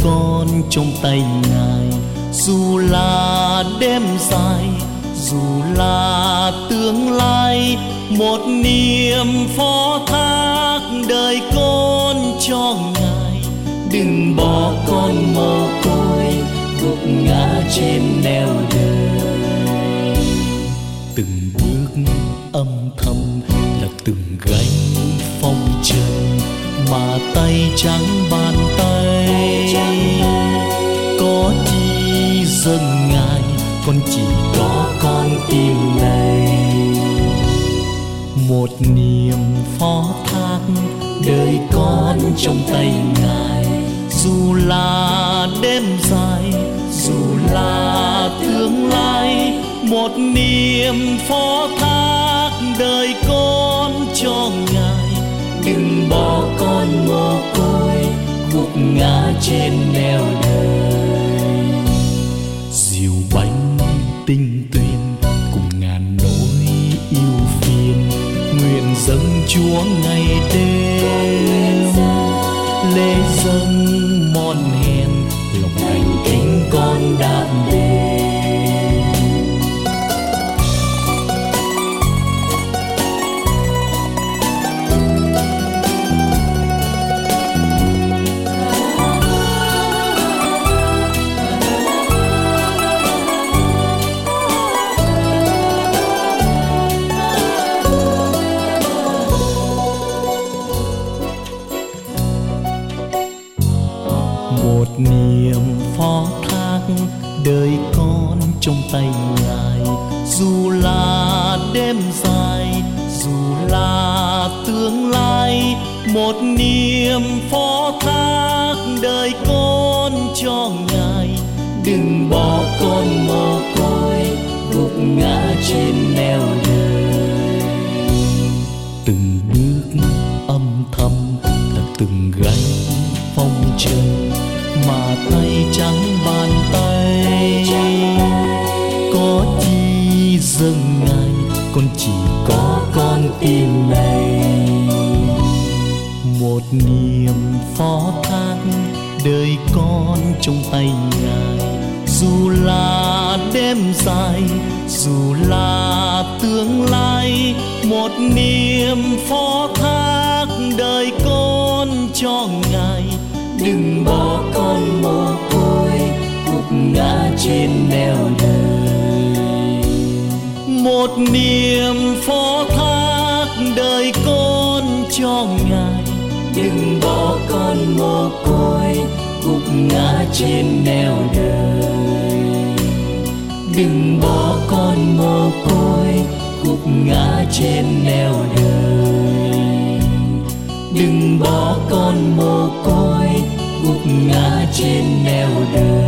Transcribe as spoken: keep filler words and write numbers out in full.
con trong tay Ngài. Dù là đêm dài, dù là tương lai, một niềm phó thác đời con cho Ngài. Đừng bỏ con mồ côi gục ngã trên nẻo đời. Từng bước âm thầm là từng gánh phong trần, mà tay trắng bàn tay. Có chi dâng Ngài, con chỉ có con tim này. Một niềm phó thác đời con trong tay Ngài. Dù là đêm dài, dù là tương lai, một niềm phó thác đời con cho Ngài. Đừng bỏ con mồ côi gục ngã trên nẻo đời. Dìu bánh tinh tuyền cùng ngàn nỗi yêu phiền, nguyện dâng Chúa ngày đêm. Lễ dâng mòn hèn, lòng thành kính con đam mê. Một niềm phó thác đời con trong tay Ngài. Dù là đêm dài, dù là tương lai, một niềm phó thác đời con cho Ngài. Đừng bỏ con mồ côi gục ngã trên nẻo đời. Từng bước âm thầm là từng gánh phong trần, mà tay trắng bàn tay. Có chi dâng Ngài, con chỉ có con tim này. Một niềm phó thác đời con trong tay Ngài. Dù là đêm dài, dù là tương lai, một niềm phó thác đời con cho Ngài. Đừng bỏ con mồ côi gục ngã trên nẻo đời. Một niềm phó thác đời con cho Ngài. Đừng bỏ con mồ côi gục ngã trên nẻo đời. Đừng bỏ con mồ côi gục ngã trên nẻo đời. Đừng bỏ con mồ côi gục ngã trên nẻo đời.